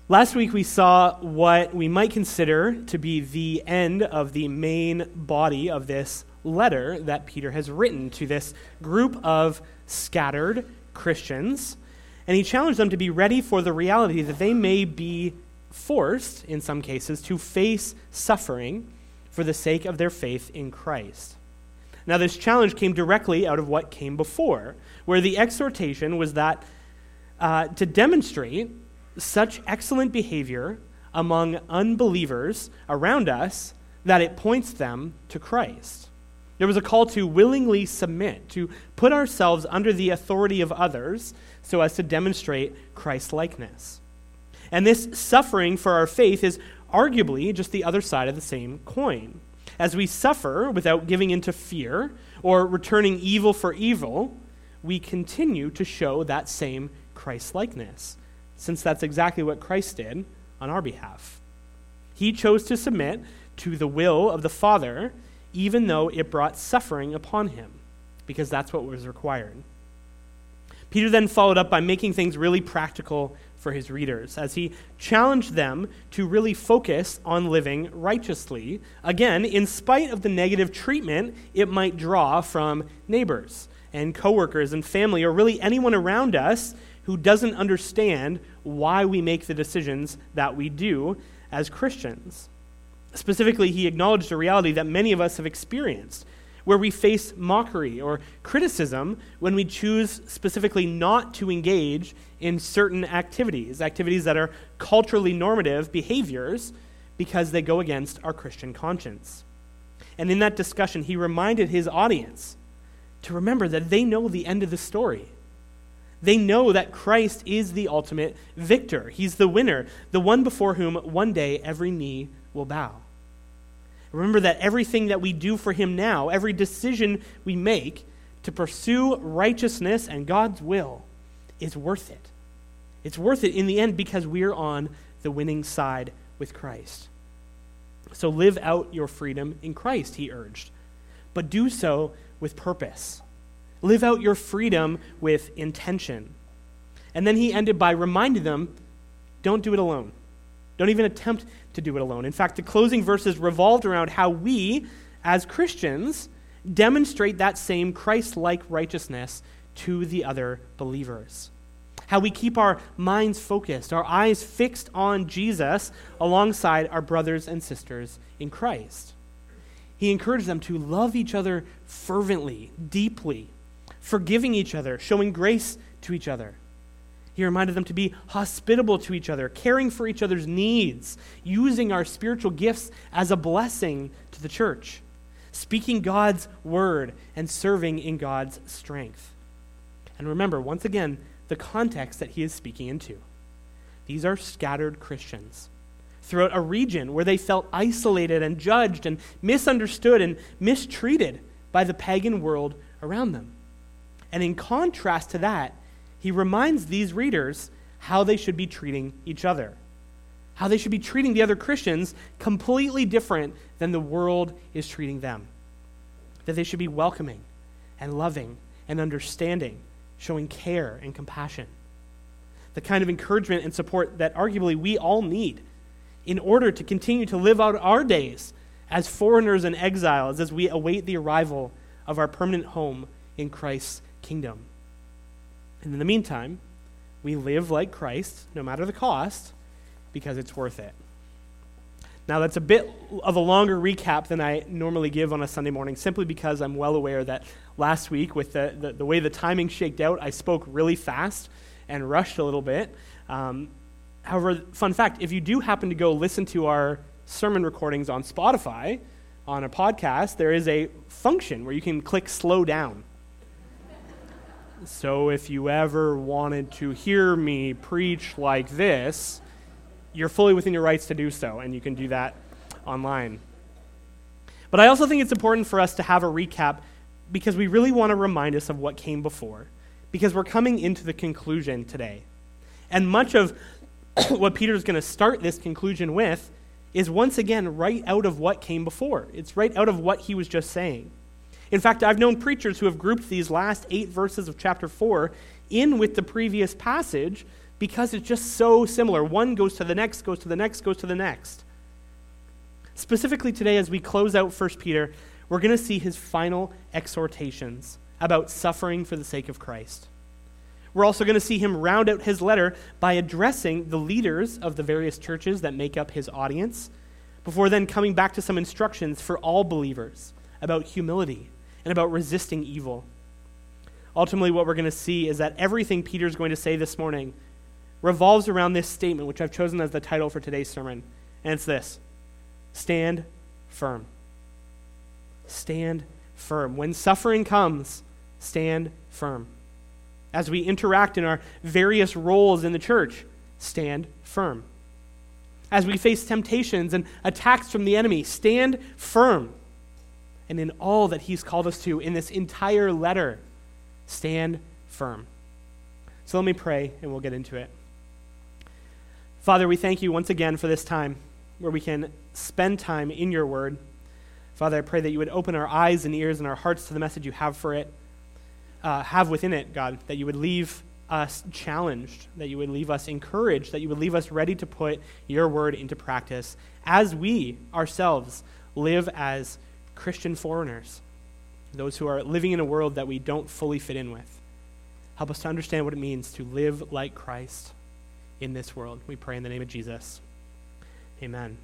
Last week we saw what we might consider to be the end of the main body of this letter that Peter has written to this group of scattered Christians. And he challenged them to be ready for the reality that they may be forced, in some cases, to face suffering for the sake of their faith in Christ. Now, this challenge came directly out of what came before, where the exhortation was that to demonstrate such excellent behavior among unbelievers around us that it points them to Christ. There was a call to willingly submit, to put ourselves under the authority of others so as to demonstrate Christ-likeness. And this suffering for our faith is arguably just the other side of the same coin. As we suffer without giving into fear or returning evil for evil, we continue to show that same Christ-likeness, since that's exactly what Christ did on our behalf. He chose to submit to the will of the Father, even though it brought suffering upon him, because that's what was required. Peter then followed up by making things really practical for his readers, as he challenged them to really focus on living righteously, again, in spite of the negative treatment it might draw from neighbors and coworkers and family, or really anyone around us who doesn't understand why we make the decisions that we do as Christians. Specifically, he acknowledged a reality that many of us have experienced, where we face mockery or criticism when we choose specifically not to engage in certain activities that are culturally normative behaviors because they go against our Christian conscience. And in that discussion, he reminded his audience to remember that they know the end of the story. They know that Christ is the ultimate victor. He's the winner, the one before whom one day every knee will bow. Remember that everything that we do for him now, every decision we make to pursue righteousness and God's will is worth it. It's worth it in the end because we're on the winning side with Christ. So live out your freedom in Christ, he urged, but do so with purpose. Live out your freedom with intention. And then he ended by reminding them, don't do it alone. Don't even attempt to do it alone. In fact, the closing verses revolved around how we, as Christians, demonstrate that same Christ-like righteousness to the other believers. How we keep our minds focused, our eyes fixed on Jesus alongside our brothers and sisters in Christ. He encouraged them to love each other fervently, deeply, forgiving each other, showing grace to each other. He reminded them to be hospitable to each other, caring for each other's needs, using our spiritual gifts as a blessing to the church, speaking God's word, and serving in God's strength. And remember, once again, the context that he is speaking into. These are scattered Christians throughout a region where they felt isolated and judged and misunderstood and mistreated by the pagan world around them. And in contrast to that, he reminds these readers how they should be treating each other, how they should be treating the other Christians completely different than the world is treating them, that they should be welcoming and loving and understanding, showing care and compassion, the kind of encouragement and support that arguably we all need in order to continue to live out our days as foreigners and exiles as we await the arrival of our permanent home in Christ's kingdom. And in the meantime, we live like Christ, no matter the cost, because it's worth it. Now, that's a bit of a longer recap than I normally give on a Sunday morning, simply because I'm well aware that last week, with the way the timing shaked out, I spoke really fast and rushed a little bit. However, fun fact, if you do happen to go listen to our sermon recordings on Spotify, on a podcast, there is a function where you can click slow down. So if you ever wanted to hear me preach like this, you're fully within your rights to do so, and you can do that online. But I also think it's important for us to have a recap because we really want to remind us of what came before, because we're coming into the conclusion today. And much of what Peter's going to start this conclusion with is once again right out of what came before. It's right out of what he was just saying. In fact, I've known preachers who have grouped these last 8 verses of chapter 4 in with the previous passage because it's just so similar. One goes to the next, goes to the next, goes to the next. Specifically today, as we close out 1 Peter, we're going to see his final exhortations about suffering for the sake of Christ. We're also going to see him round out his letter by addressing the leaders of the various churches that make up his audience, before then coming back to some instructions for all believers about humility and about resisting evil. Ultimately, what we're going to see is that everything Peter's going to say this morning revolves around this statement, which I've chosen as the title for today's sermon, and it's this: stand firm. Stand firm. When suffering comes, stand firm. As we interact in our various roles in the church, stand firm. As we face temptations and attacks from the enemy, stand firm. And in all that he's called us to in this entire letter, stand firm. So let me pray and we'll get into it. Father, we thank you once again for this time where we can spend time in your word. Father, I pray that you would open our eyes and ears and our hearts to the message you have for it, have within it, God, that you would leave us challenged, that you would leave us encouraged, that you would leave us ready to put your word into practice as we ourselves live as Christian foreigners, those who are living in a world that we don't fully fit in with. Help us to understand what it means to live like Christ in this world. We pray in the name of Jesus. Amen.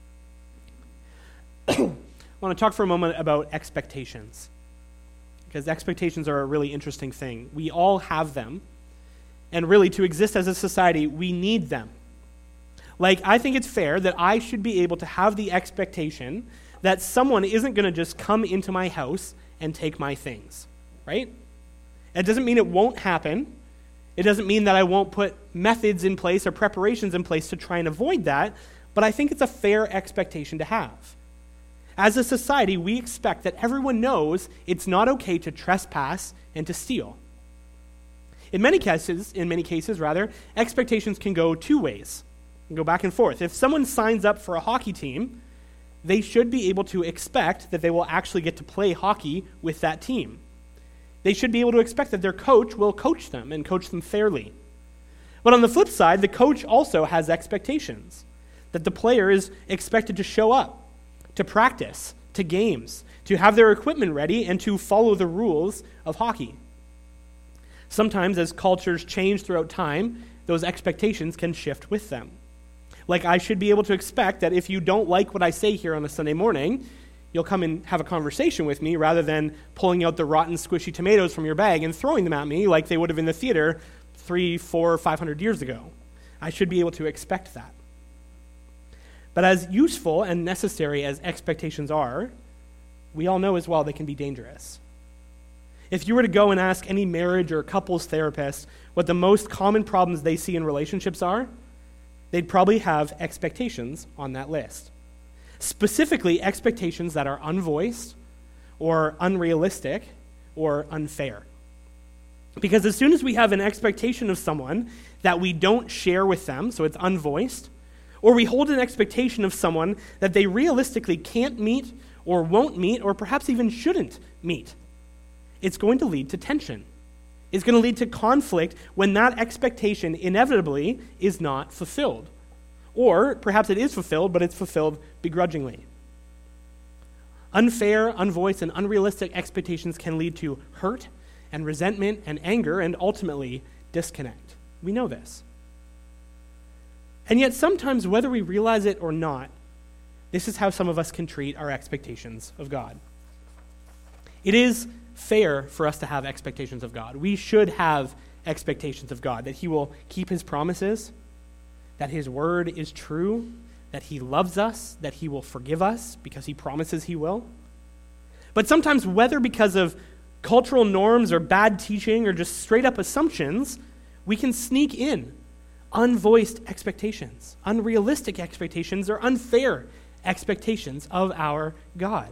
I want to talk for a moment about expectations, because expectations are a really interesting thing. We all have them, and really to exist as a society, we need them. Like, I think it's fair that I should be able to have the expectation that someone isn't going to just come into my house and take my things, right? It doesn't mean it won't happen. It doesn't mean that I won't put methods in place or preparations in place to try and avoid that, but I think it's a fair expectation to have. As a society, we expect that everyone knows it's not okay to trespass and to steal. In many cases, expectations can go two ways. They go back and forth. If someone signs up for a hockey team, they should be able to expect that they will actually get to play hockey with that team. They should be able to expect that their coach will coach them and coach them fairly. But on the flip side, the coach also has expectations that the player is expected to show up, to practice, to games, to have their equipment ready, and to follow the rules of hockey. Sometimes, as cultures change throughout time, those expectations can shift with them. Like, I should be able to expect that if you don't like what I say here on a Sunday morning, you'll come and have a conversation with me rather than pulling out the rotten, squishy tomatoes from your bag and throwing them at me like they would have in the theater 300, 400, 500 years ago. I should be able to expect that. But as useful and necessary as expectations are, we all know as well they can be dangerous. If you were to go and ask any marriage or couples therapist what the most common problems they see in relationships are, they'd probably have expectations on that list. Specifically, expectations that are unvoiced or unrealistic or unfair. Because as soon as we have an expectation of someone that we don't share with them, so it's unvoiced, or we hold an expectation of someone that they realistically can't meet or won't meet or perhaps even shouldn't meet, it's going to lead to tension. It's going to lead to conflict when that expectation inevitably is not fulfilled. Or perhaps it is fulfilled, but it's fulfilled begrudgingly. Unfair, unvoiced, and unrealistic expectations can lead to hurt and resentment and anger and ultimately disconnect. We know this. And yet sometimes, whether we realize it or not, this is how some of us can treat our expectations of God. It is fair for us to have expectations of God. We should have expectations of God, that he will keep his promises, that his word is true, that he loves us, that he will forgive us because he promises he will. But sometimes, whether because of cultural norms or bad teaching or just straight up assumptions, we can sneak in unvoiced expectations, unrealistic expectations, or unfair expectations of our God.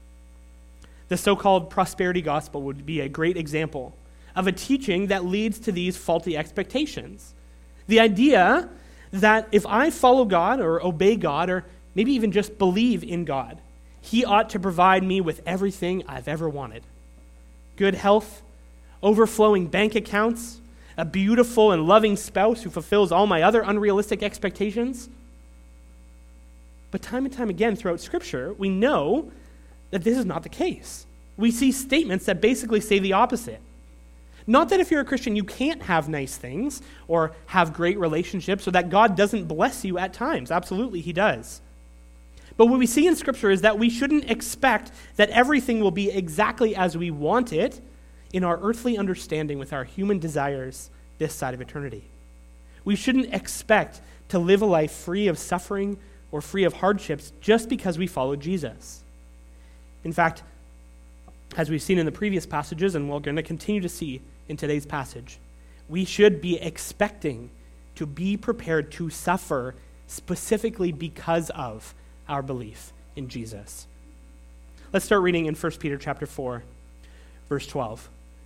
The so-called prosperity gospel would be a great example of a teaching that leads to these faulty expectations. The idea that if I follow God or obey God or maybe even just believe in God, he ought to provide me with everything I've ever wanted. Good health, overflowing bank accounts, a beautiful and loving spouse who fulfills all my other unrealistic expectations. But time and time again throughout Scripture, we know that this is not the case. We see statements that basically say the opposite. Not that if you're a Christian, you can't have nice things or have great relationships, or that God doesn't bless you at times. Absolutely, he does. But what we see in Scripture is that we shouldn't expect that everything will be exactly as we want it in our earthly understanding with our human desires this side of eternity. We shouldn't expect to live a life free of suffering or free of hardships just because we follow Jesus. In fact, as we've seen in the previous passages, and we're going to continue to see in today's passage, we should be expecting to be prepared to suffer specifically because of our belief in Jesus. Let's start reading in 1 Peter chapter 4, verse 12.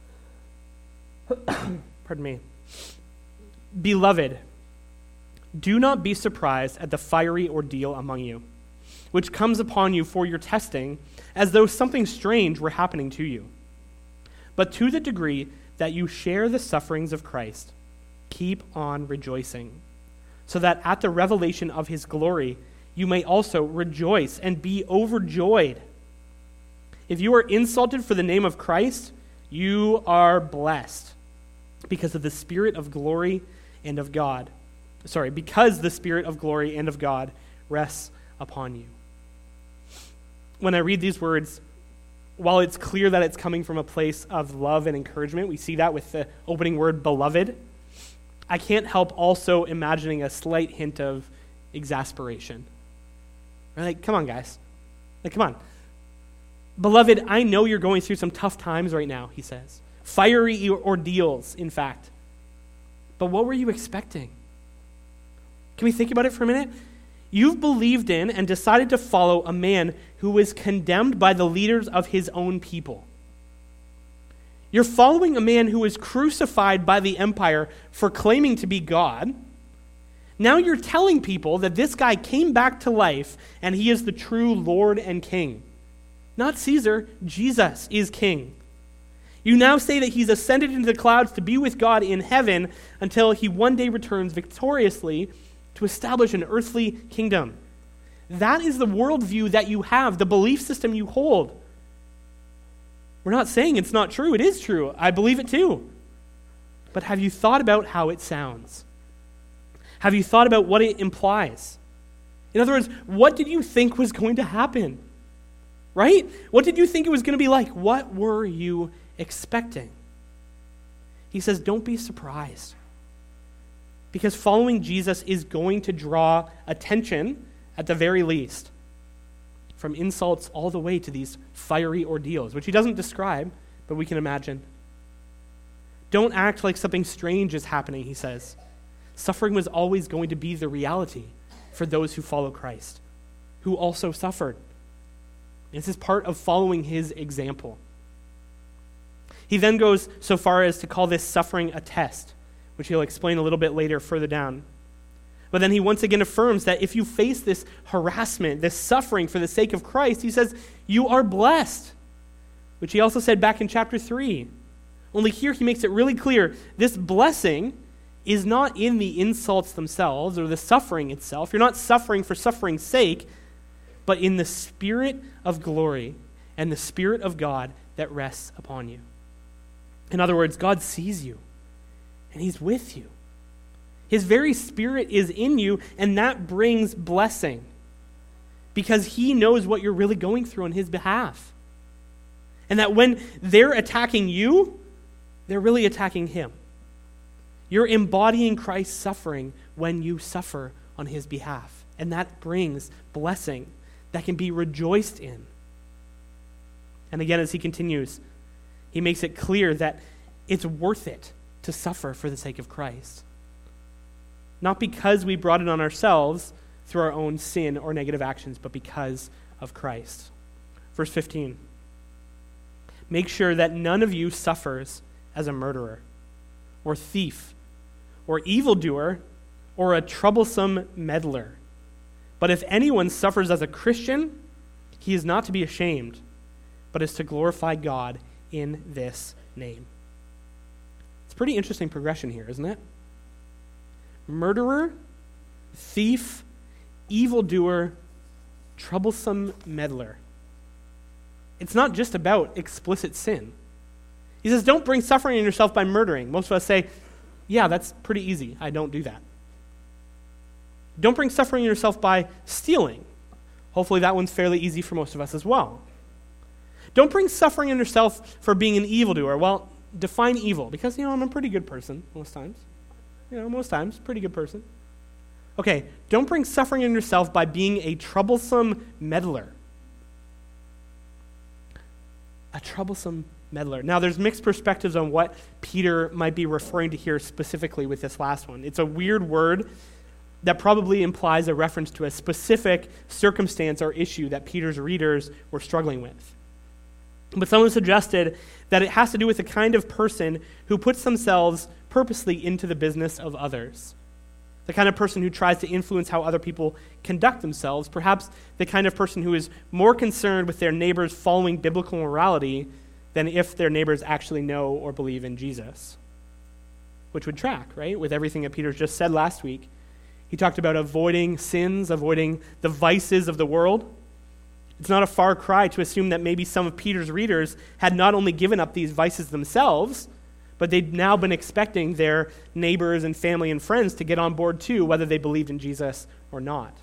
Pardon me. Beloved, do not be surprised at the fiery ordeal among you, which comes upon you for your testing, as though something strange were happening to you. But to the degree that you share the sufferings of Christ, keep on rejoicing, so that at the revelation of his glory you may also rejoice and be overjoyed. If you are insulted for the name of Christ, you are blessed, because of the Spirit of glory and of God. Because the Spirit of glory and of God rests upon you. When I read these words, while it's clear that it's coming from a place of love and encouragement, we see that with the opening word, beloved, I can't help also imagining a slight hint of exasperation. We're like, come on, guys. Come on. Beloved, I know you're going through some tough times right now, he says. Fiery ordeals, in fact. But what were you expecting? Can we think about it for a minute? You've believed in and decided to follow a man who was condemned by the leaders of his own people. You're following a man who was crucified by the empire for claiming to be God. Now you're telling people that this guy came back to life and he is the true Lord and King. Not Caesar, Jesus is King. You now say that he's ascended into the clouds to be with God in heaven until he one day returns victoriously to establish an earthly kingdom. That is the worldview that you have, the belief system you hold. We're not saying it's not true. It is true. I believe it too. But have you thought about how it sounds? Have you thought about what it implies? In other words, what did you think was going to happen? Right? What did you think it was going to be like? What were you expecting? He says, don't be surprised. Because following Jesus is going to draw attention, at the very least, from insults all the way to these fiery ordeals, which he doesn't describe, but we can imagine. Don't act like something strange is happening, he says. Suffering was always going to be the reality for those who follow Christ, who also suffered. This is part of following his example. He then goes so far as to call this suffering a test, which he'll explain a little bit later further down. But then he once again affirms that if you face this harassment, this suffering for the sake of Christ, he says, you are blessed, which he also said back in chapter 3. Only here he makes it really clear, this blessing is not in the insults themselves or the suffering itself. You're not suffering for suffering's sake, but in the Spirit of glory and the Spirit of God that rests upon you. In other words, God sees you, and he's with you. His very Spirit is in you, and that brings blessing because he knows what you're really going through on his behalf. And that when they're attacking you, they're really attacking him. You're embodying Christ's suffering when you suffer on his behalf. And that brings blessing that can be rejoiced in. And again, as he continues, he makes it clear that it's worth it to suffer for the sake of Christ. Not because we brought it on ourselves through our own sin or negative actions, but because of Christ. Verse 15. Make sure that none of you suffers as a murderer, or thief, or evildoer, or a troublesome meddler. But if anyone suffers as a Christian, he is not to be ashamed, but is to glorify God in this name. It's a pretty interesting progression here, isn't it? Murderer, thief, evildoer, troublesome meddler. It's not just about explicit sin. He says, don't bring suffering on yourself by murdering. Most of us say, yeah, that's pretty easy. I don't do that. Don't bring suffering on yourself by stealing. Hopefully that one's fairly easy for most of us as well. Don't bring suffering on yourself for being an evildoer. Well, define evil, because, I'm a pretty good person most times. Most times, pretty good person. Okay, don't bring suffering on yourself by being a troublesome meddler. A troublesome meddler. Now, there's mixed perspectives on what Peter might be referring to here specifically with this last one. It's a weird word that probably implies a reference to a specific circumstance or issue that Peter's readers were struggling with. But someone suggested that it has to do with the kind of person who puts themselves purposely into the business of others. The kind of person who tries to influence how other people conduct themselves. Perhaps the kind of person who is more concerned with their neighbors following biblical morality than if their neighbors actually know or believe in Jesus. Which would track, right, with everything that Peter just said last week. He talked about avoiding sins, avoiding the vices of the world. It's not a far cry to assume that maybe some of Peter's readers had not only given up these vices themselves, but they'd now been expecting their neighbors and family and friends to get on board too, whether they believed in Jesus or not.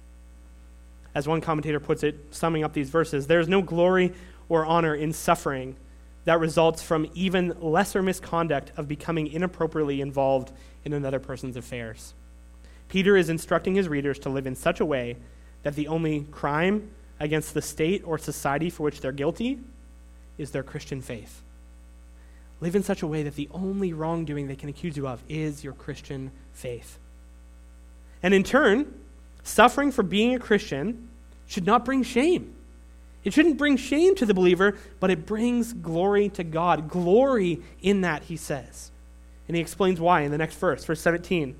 As one commentator puts it, summing up these verses, there is no glory or honor in suffering that results from even lesser misconduct of becoming inappropriately involved in another person's affairs. Peter is instructing his readers to live in such a way that the only crime against the state or society for which they're guilty is their Christian faith. Live in such a way that the only wrongdoing they can accuse you of is your Christian faith. And in turn, suffering for being a Christian should not bring shame. It shouldn't bring shame to the believer, but it brings glory to God. Glory in that, he says. And he explains why in the next verse, verse 17.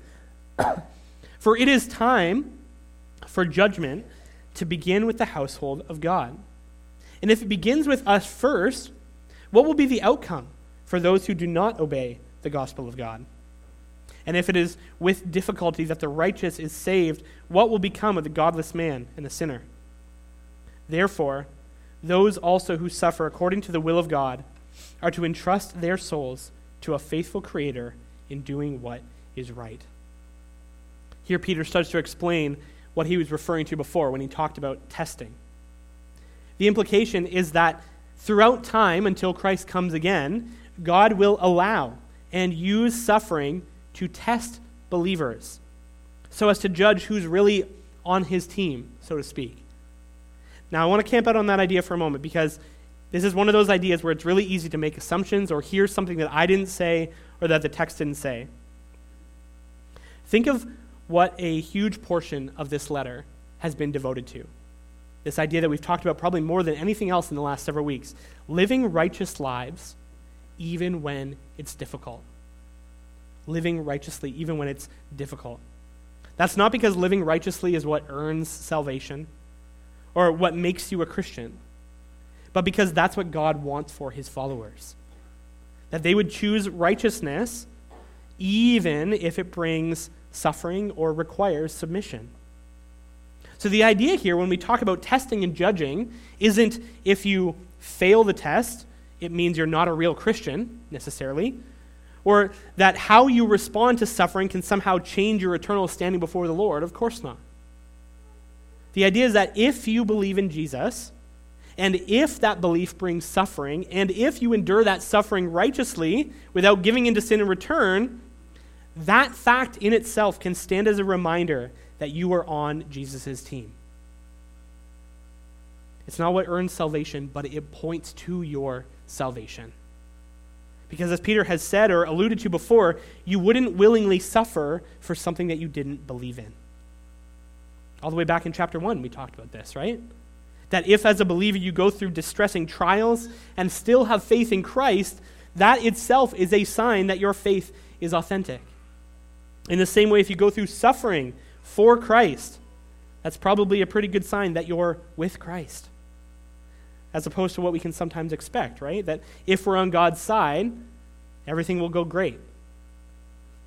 For it is time for judgment to begin with the household of God. And if it begins with us first, what will be the outcome for those who do not obey the gospel of God? And if it is with difficulty that the righteous is saved, what will become of the godless man and the sinner? Therefore, those also who suffer according to the will of God are to entrust their souls to a faithful Creator in doing what is right. Here Peter starts to explain what he was referring to before when he talked about testing. The implication is that throughout time until Christ comes again, God will allow and use suffering to test believers so as to judge who's really on his team, so to speak. Now, I want to camp out on that idea for a moment because this is one of those ideas where it's really easy to make assumptions or hear something that I didn't say or that the text didn't say. Think of what a huge portion of this letter has been devoted to. This idea that we've talked about probably more than anything else in the last several weeks. Living righteous lives even when it's difficult. Living righteously even when it's difficult. That's not because living righteously is what earns salvation or what makes you a Christian, but because that's what God wants for his followers. That they would choose righteousness even if it brings suffering or requires submission. So the idea here when we talk about testing and judging isn't if you fail the test, it means you're not a real Christian necessarily, or that how you respond to suffering can somehow change your eternal standing before the Lord. Of course not. The idea is that if you believe in Jesus, and if that belief brings suffering, and if you endure that suffering righteously without giving into sin in return, that fact in itself can stand as a reminder that you are on Jesus' team. It's not what earns salvation, but it points to your salvation. Because as Peter has said or alluded to before, you wouldn't willingly suffer for something that you didn't believe in. All the way back in chapter 1, we talked about this, right? That if as a believer you go through distressing trials and still have faith in Christ, that itself is a sign that your faith is authentic. In the same way, if you go through suffering for Christ, that's probably a pretty good sign that you're with Christ. As opposed to what we can sometimes expect, right? That if we're on God's side, everything will go great.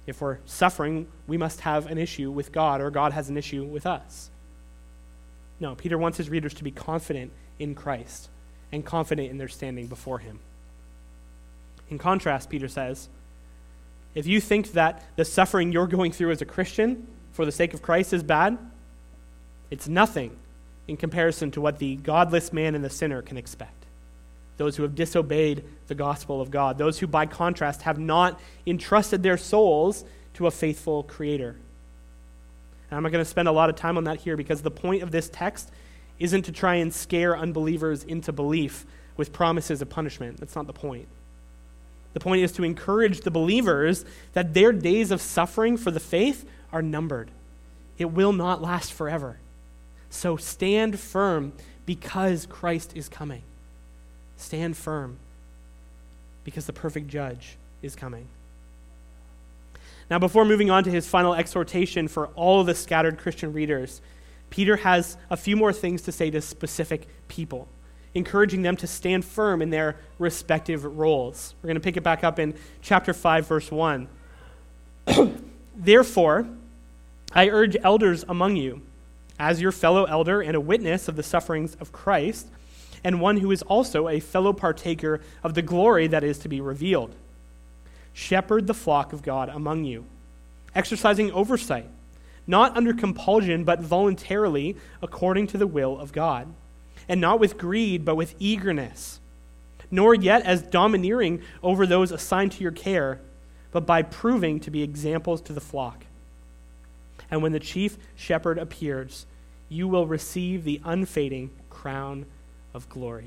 If we're suffering, we must have an issue with God, or God has an issue with us. No, Peter wants his readers to be confident in Christ and confident in their standing before him. In contrast, Peter says, if you think that the suffering you're going through as a Christian for the sake of Christ is bad, it's nothing in comparison to what the godless man and the sinner can expect. Those who have disobeyed the gospel of God, those who by contrast have not entrusted their souls to a faithful Creator. And I'm not going to spend a lot of time on that here, because the point of this text isn't to try and scare unbelievers into belief with promises of punishment. That's not the point. The point is to encourage the believers that their days of suffering for the faith are numbered. It will not last forever. So stand firm because Christ is coming. Stand firm because the perfect judge is coming. Now, before moving on to his final exhortation for all of the scattered Christian readers, Peter has a few more things to say to specific people, encouraging them to stand firm in their respective roles. We're going to pick it back up in chapter 5, verse 1. Therefore, I urge elders among you, as your fellow elder and a witness of the sufferings of Christ, and one who is also a fellow partaker of the glory that is to be revealed. Shepherd the flock of God among you, exercising oversight, not under compulsion, but voluntarily according to the will of God, and not with greed, but with eagerness, nor yet as domineering over those assigned to your care, but by proving to be examples to the flock. And when the chief shepherd appears, you will receive the unfading crown of glory.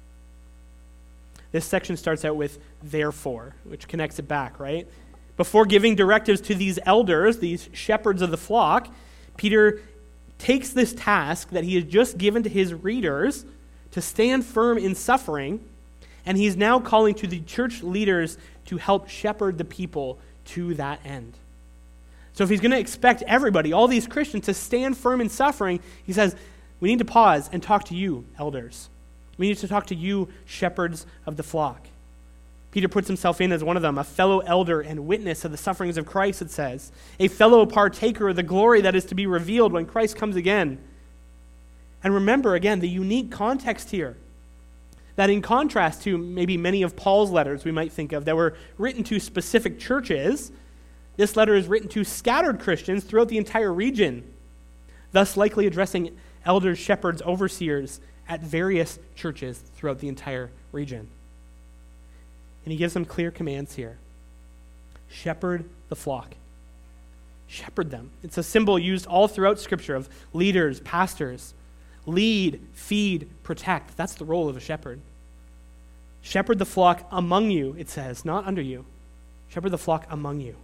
This section starts out with therefore, which connects it back, right? Before giving directives to these elders, these shepherds of the flock, Peter takes this task that he has just given to his readers to stand firm in suffering, and he's now calling to the church leaders to help shepherd the people to that end. So if he's going to expect everybody, all these Christians, to stand firm in suffering, he says, we need to pause and talk to you, elders. We need to talk to you, shepherds of the flock. Peter puts himself in as one of them, a fellow elder and witness of the sufferings of Christ, it says, a fellow partaker of the glory that is to be revealed when Christ comes again. And remember, again, the unique context here, that in contrast to maybe many of Paul's letters we might think of that were written to specific churches, this letter is written to scattered Christians throughout the entire region, thus likely addressing elders, shepherds, overseers at various churches throughout the entire region. And he gives them clear commands here. Shepherd the flock. Shepherd them. It's a symbol used all throughout Scripture of leaders, pastors. Lead, feed, protect. That's the role of a shepherd. Shepherd the flock among you, it says, not under you. Shepherd the flock among you.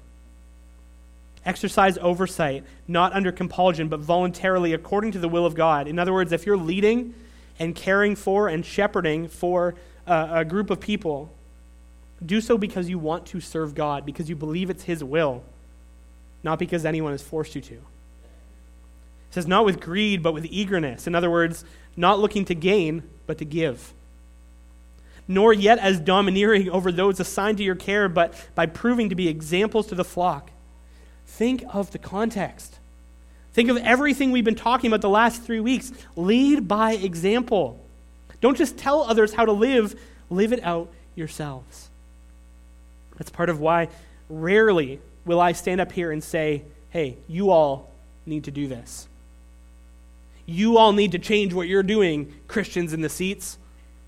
Exercise oversight, not under compulsion, but voluntarily according to the will of God. In other words, if you're leading and caring for and shepherding for a group of people, do so because you want to serve God, because you believe it's His will, not because anyone has forced you to. It says not with greed, but with eagerness. In other words, not looking to gain, but to give. Nor yet as domineering over those assigned to your care, but by proving to be examples to the flock. Think of the context. Think of everything we've been talking about the last 3 weeks. Lead by example. Don't just tell others how to live it out yourselves. That's part of why rarely will I stand up here and say, hey, you all need to do this. You all need to change what you're doing, Christians in the seats.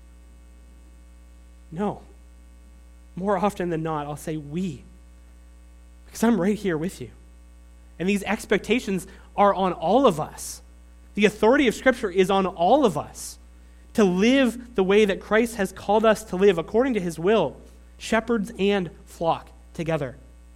No. More often than not, I'll say we. Because I'm right here with you. And these expectations are on all of us. The authority of Scripture is on all of us to live the way that Christ has called us to live according to His will, shepherds and flock together.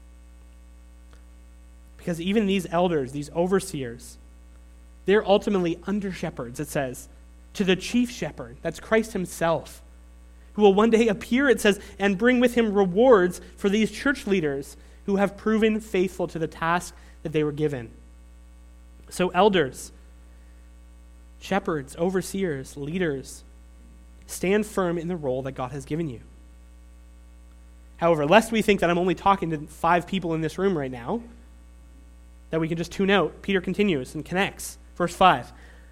Because even these elders, these overseers, they're ultimately under shepherds, it says, to the chief shepherd, that's Christ Himself, who will one day appear, it says, and bring with Him rewards for these church leaders who have proven faithful to the task that they were given. So elders, shepherds, overseers, leaders, stand firm in the role that God has given you. However, lest we think that I'm only talking to 5 people in this room right now, that we can just tune out, Peter continues and connects. Verse 5.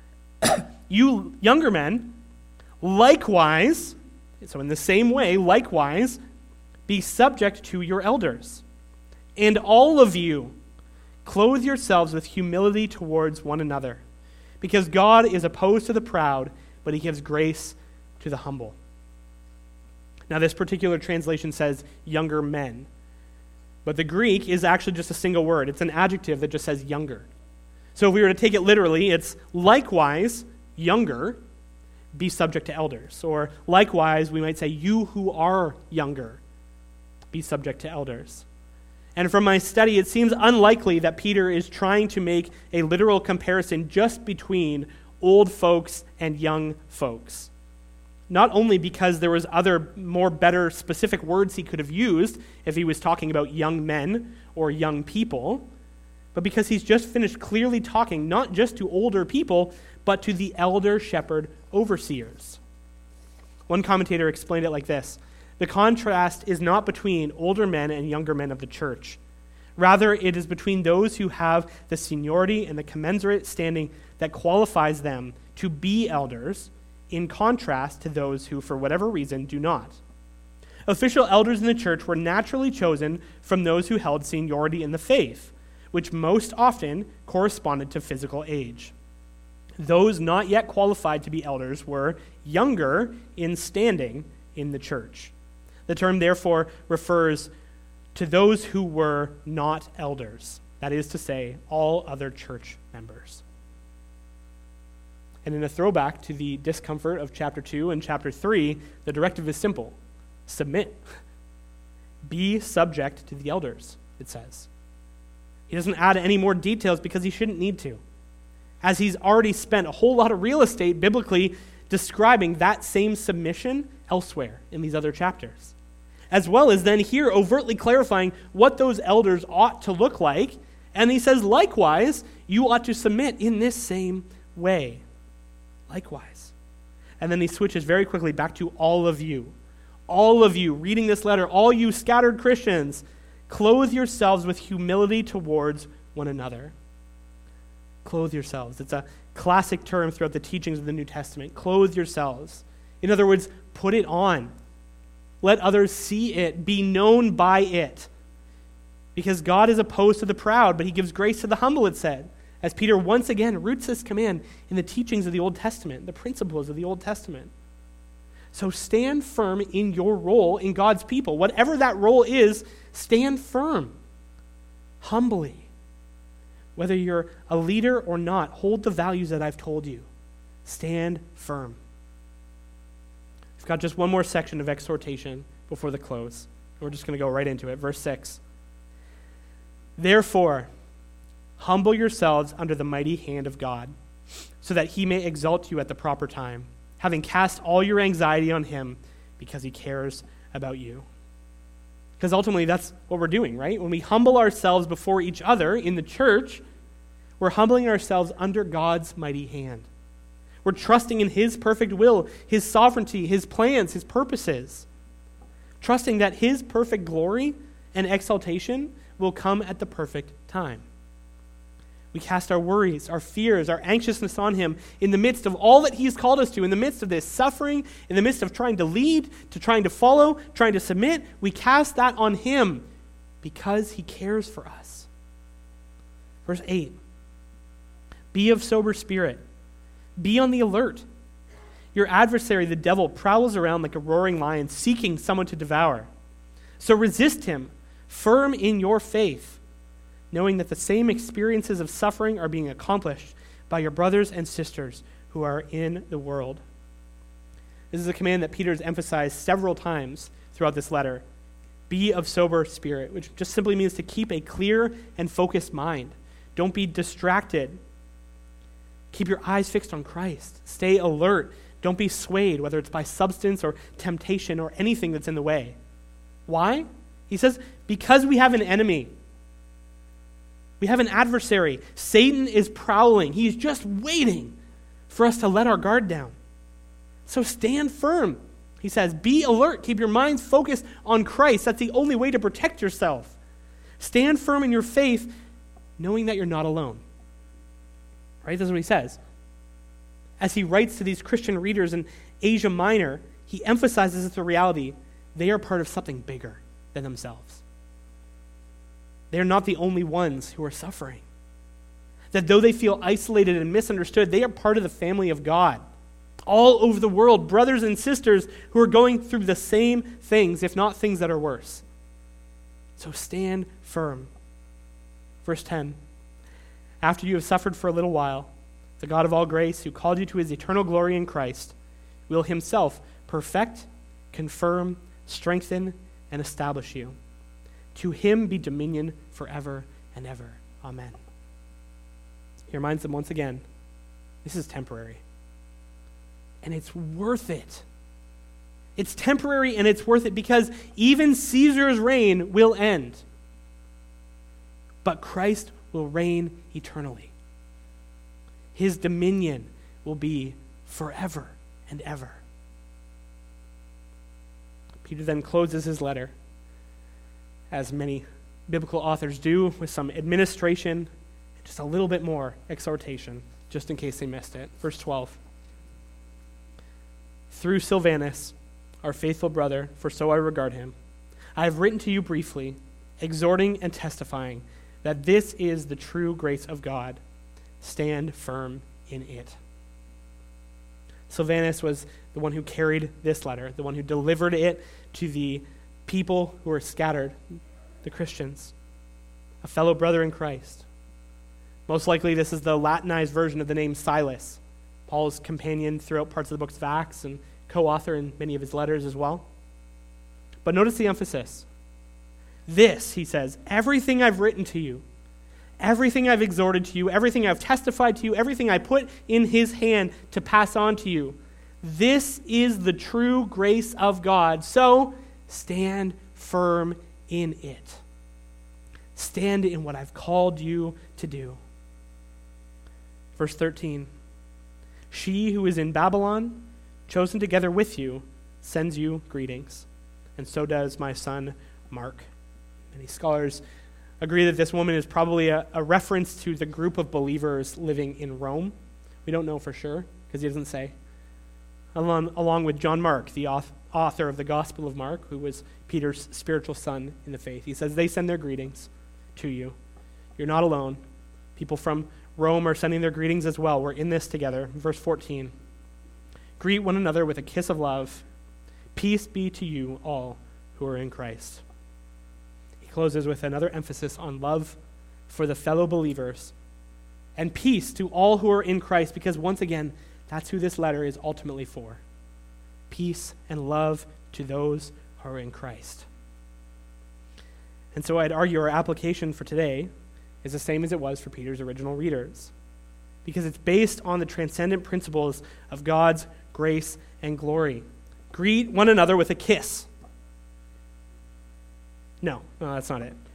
You younger men, likewise, so in the same way, likewise, be subject to your elders. And all of you, clothe yourselves with humility towards one another, because God is opposed to the proud, but he gives grace to the humble. Now, this particular translation says younger men, but the Greek is actually just a single word. It's an adjective that just says younger. So if we were to take it literally, it's likewise, younger, be subject to elders. Or likewise, we might say, you who are younger, be subject to elders. And from my study, it seems unlikely that Peter is trying to make a literal comparison just between old folks and young folks. Not only because there was other, more better specific words he could have used if he was talking about young men or young people, but because he's just finished clearly talking not just to older people, but to the elder shepherd overseers. One commentator explained it like this: the contrast is not between older men and younger men of the church. Rather, it is between those who have the seniority and the commensurate standing that qualifies them to be elders, in contrast to those who, for whatever reason, do not. Official elders in the church were naturally chosen from those who held seniority in the faith, which most often corresponded to physical age. Those not yet qualified to be elders were younger in standing in the church. The term, therefore, refers to those who were not elders, that is to say, all other church members. And in a throwback to the discomfort of chapter 2 and chapter 3, the directive is simple: submit. Be subject to the elders, it says. He doesn't add any more details because he shouldn't need to, as he's already spent a whole lot of real estate biblically describing that same submission elsewhere in these other chapters, as well as then here overtly clarifying what those elders ought to look like. And he says, likewise, you ought to submit in this same way. Likewise. And then he switches very quickly back to all of you. All of you reading this letter, all you scattered Christians, clothe yourselves with humility towards one another. Clothe yourselves. It's a classic term throughout the teachings of the New Testament. Clothe yourselves. In other words, put it on. Let others see it, be known by it. Because God is opposed to the proud, but he gives grace to the humble, it said. As Peter once again roots this command in the teachings of the Old Testament, the principles of the Old Testament. So stand firm in your role in God's people. Whatever that role is, stand firm, humbly. Whether you're a leader or not, hold the values that I've told you. Stand firm. We've got just one more section of exhortation before the close. We're just going to go right into it. Verse 6. Therefore, humble yourselves under the mighty hand of God, so that he may exalt you at the proper time, having cast all your anxiety on him, because he cares about you. Because ultimately that's what we're doing, right? When we humble ourselves before each other in the church, we're humbling ourselves under God's mighty hand. We're trusting in his perfect will, his sovereignty, his plans, his purposes. Trusting that his perfect glory and exaltation will come at the perfect time. We cast our worries, our fears, our anxiousness on him in the midst of all that he's called us to, in the midst of this suffering, in the midst of trying to lead, to trying to follow, trying to submit. We cast that on him because he cares for us. Verse 8. Be of sober spirit. Be on the alert. Your adversary, the devil, prowls around like a roaring lion, seeking someone to devour. So resist him, firm in your faith, knowing that the same experiences of suffering are being accomplished by your brothers and sisters who are in the world. This is a command that Peter has emphasized several times throughout this letter. Be of sober spirit, which just simply means to keep a clear and focused mind. Don't be distracted. Keep your eyes fixed on Christ. Stay alert. Don't be swayed, whether it's by substance or temptation or anything that's in the way. Why? He says, because we have an enemy. We have an adversary. Satan is prowling. He's just waiting for us to let our guard down. So stand firm. He says, be alert. Keep your minds focused on Christ. That's the only way to protect yourself. Stand firm in your faith, knowing that you're not alone. Right? That's what he says. As he writes to these Christian readers in Asia Minor, he emphasizes the reality they are part of something bigger than themselves. They are not the only ones who are suffering. That though they feel isolated and misunderstood, they are part of the family of God. All over the world, brothers and sisters who are going through the same things, if not things that are worse. So stand firm. Verse 10, after you have suffered for a little while, the God of all grace, who called you to his eternal glory in Christ, will himself perfect, confirm, strengthen, and establish you. To him be dominion forever and ever. Amen. He reminds them once again, this is temporary. And it's worth it. It's temporary and it's worth it because even Caesar's reign will end. But Christ will reign eternally. His dominion will be forever and ever. Peter then closes his letter, as many biblical authors do, with some administration, just a little bit more exhortation, just in case they missed it. Verse 12. Through Silvanus, our faithful brother, for so I regard him, I have written to you briefly, exhorting and testifying that this is the true grace of God. Stand firm in it. Silvanus was the one who carried this letter, the one who delivered it to the people who were scattered, the Christians, a fellow brother in Christ. Most likely this is the Latinized version of the name Silas, Paul's companion throughout parts of the books of Acts and co-author in many of his letters as well. But notice the emphasis. This, he says, everything I've written to you, everything I've exhorted to you, everything I've testified to you, everything I put in his hand to pass on to you, this is the true grace of God. So stand firm in it. Stand in what I've called you to do. Verse 13. She who is in Babylon, chosen together with you, sends you greetings. And so does my son Mark. Many scholars agree that this woman is probably a reference to the group of believers living in Rome. We don't know for sure, because he doesn't say. Along with John Mark, the author of the Gospel of Mark, who was Peter's spiritual son in the faith. He says they send their greetings to you. You're not alone. People from Rome are sending their greetings as well. We're in this together. Verse 14. Greet one another with a kiss of love. Peace be to you all who are in Christ. He closes with another emphasis on love for the fellow believers and peace to all who are in Christ, because once again, that's who this letter is ultimately for. Peace and love to those who are in Christ. And so I'd argue our application for today is the same as it was for Peter's original readers, because it's based on the transcendent principles of God's grace and glory. Greet one another with a kiss. No, that's not it.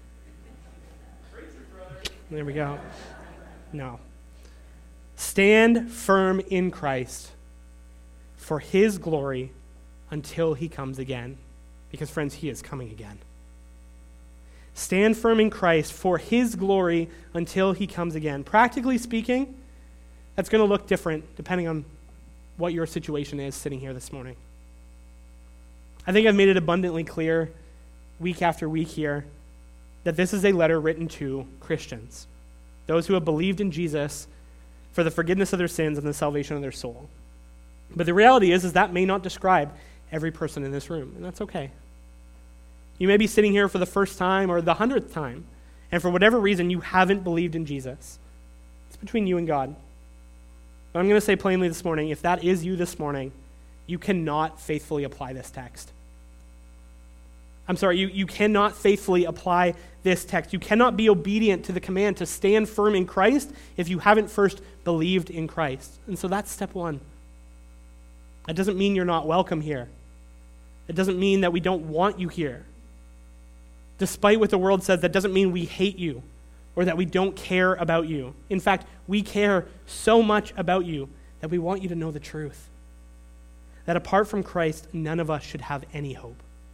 There we go. No. Stand firm in Christ for his glory until he comes again. Because, friends, he is coming again. Stand firm in Christ for his glory until he comes again. Practically speaking, that's going to look different depending on what your situation is sitting here this morning. I think I've made it abundantly clear week after week here that this is a letter written to Christians, those who have believed in Jesus for the forgiveness of their sins and the salvation of their soul. But the reality is that may not describe every person in this room, and that's okay. You may be sitting here for the first time or the 100th time, and for whatever reason you haven't believed in Jesus. It's between you and God. But I'm going to say plainly this morning, if that is you this morning, you cannot faithfully apply this text. I'm sorry, you cannot faithfully apply this text. You cannot be obedient to the command to stand firm in Christ if you haven't first believed in Christ. And so that's step one. That doesn't mean you're not welcome here. It doesn't mean that we don't want you here. Despite what the world says, that doesn't mean we hate you or that we don't care about you. In fact, we care so much about you that we want you to know the truth. that apart from Christ, none of us should have any hope.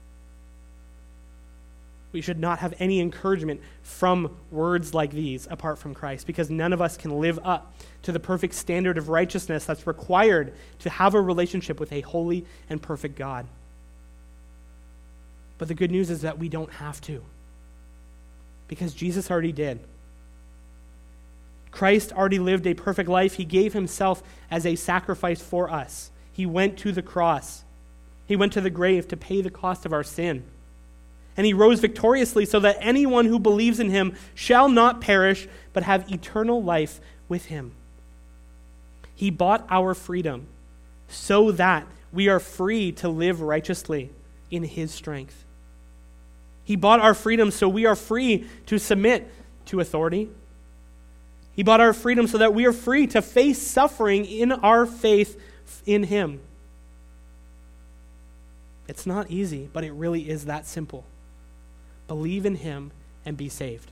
We should not have any encouragement from words like these apart from Christ, because none of us can live up to the perfect standard of righteousness that's required to have a relationship with a holy and perfect God. But the good news is that we don't have to, because Jesus already did. Christ already lived a perfect life. He gave himself as a sacrifice for us. He went to the cross. He went to the grave to pay the cost of our sin. And he rose victoriously so that anyone who believes in him shall not perish, but have eternal life with him. He bought our freedom so that we are free to live righteously in his strength. He bought our freedom so we are free to submit to authority. He bought our freedom so that we are free to face suffering in our faith in him. It's not easy, but it really is that simple. Believe in him and be saved.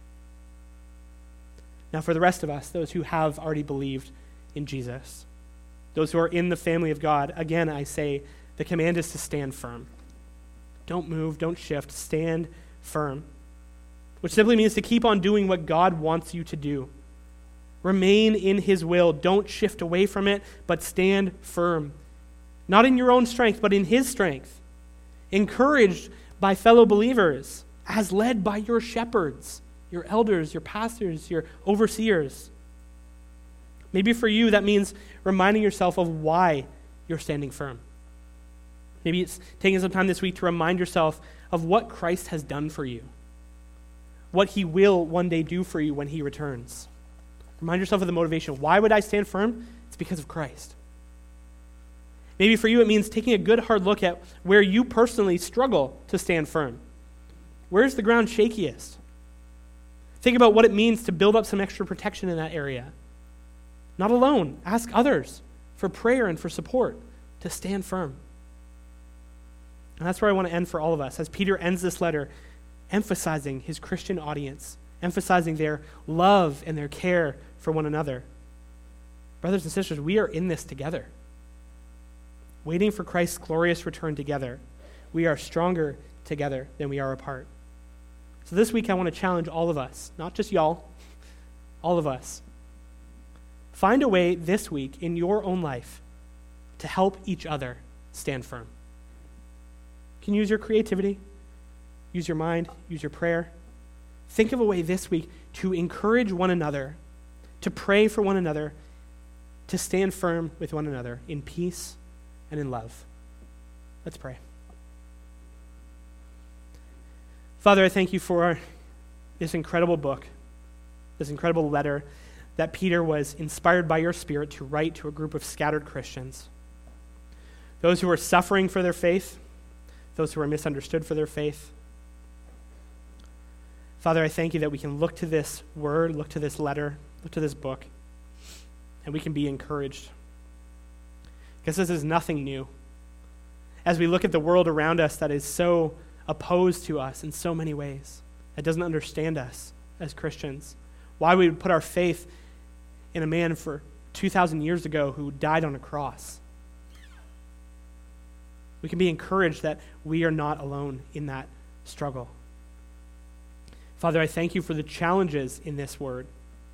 Now for the rest of us, those who have already believed in Jesus, those who are in the family of God, again I say, the command is to stand firm. Don't move, don't shift, stand firm. Which simply means to keep on doing what God wants you to do. Remain in his will. Don't shift away from it, but stand firm. Not in your own strength, but in his strength. Encouraged by fellow believers, as led by your shepherds, your elders, your pastors, your overseers. Maybe for you, that means reminding yourself of why you're standing firm. Maybe it's taking some time this week to remind yourself of what Christ has done for you, what he will one day do for you when he returns. Remind yourself of the motivation. Why would I stand firm? It's because of Christ. Maybe for you it means taking a good hard look at where you personally struggle to stand firm. Where's the ground shakiest? Think about what it means to build up some extra protection in that area. Not alone. Ask others for prayer and for support to stand firm. And that's where I want to end for all of us, as Peter ends this letter emphasizing his Christian audience, emphasizing their love and their care for one another. Brothers and sisters, we are in this together. Waiting for Christ's glorious return together. We are stronger together than we are apart. So this week I want to challenge all of us, not just y'all, all of us. Find a way this week in your own life to help each other stand firm. You can use your creativity, use your mind, use your prayer. Think of a way this week to encourage one another, to pray for one another, to stand firm with one another in peace and in love. Let's pray. Father, I thank you for this incredible book, this incredible letter that Peter was inspired by your Spirit to write to a group of scattered Christians. Those who are suffering for their faith, those who are misunderstood for their faith. Father, I thank you that we can look to this word, look to this letter, look to this book, and we can be encouraged. Because this is nothing new. As we look at the world around us that is so opposed to us in so many ways, that doesn't understand us as Christians, why we would put our faith in a man for 2,000 years ago who died on a cross. We can be encouraged that we are not alone in that struggle. Father, I thank you for the challenges in this word,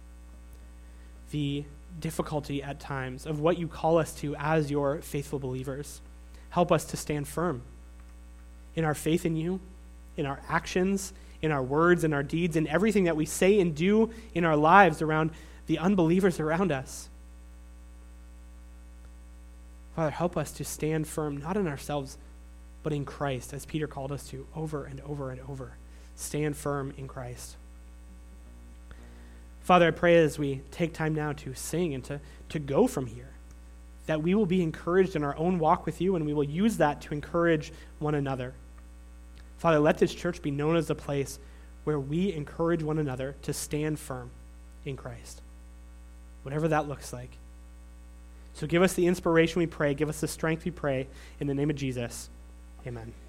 the difficulty at times of what you call us to as your faithful believers. Help us to stand firm in our faith in you, in our actions, in our words, in our deeds, in everything that we say and do in our lives around the unbelievers around us. Father, help us to stand firm, not in ourselves, but in Christ, as Peter called us to over and over and over. Stand firm in Christ. Father, I pray as we take time now to sing and to go from here, that we will be encouraged in our own walk with you, and we will use that to encourage one another. Father, let this church be known as a place where we encourage one another to stand firm in Christ, whatever that looks like. So give us the inspiration we pray, give us the strength we pray, in the name of Jesus, amen.